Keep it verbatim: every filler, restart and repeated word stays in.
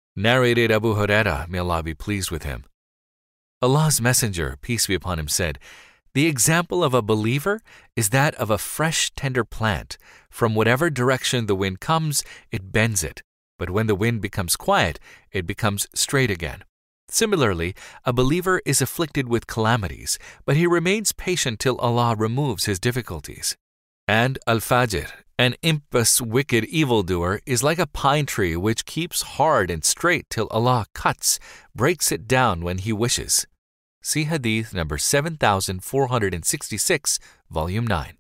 Narrated Abu Hurairah, may Allah be pleased with him. Allah's Messenger, peace be upon him, said, "The example of a believer is that of a fresh, tender plant. From whatever direction the wind comes, it bends it. But when the wind becomes quiet, it becomes straight again." Similarly, a believer is afflicted with calamities, but he remains patient till Allah removes his difficulties. And Al-Fajr, an impious, wicked evildoer, is like a pine tree which keeps hard and straight till Allah cuts, breaks it down when He wishes. See Hadith number seven thousand four hundred sixty-six, Volume nine.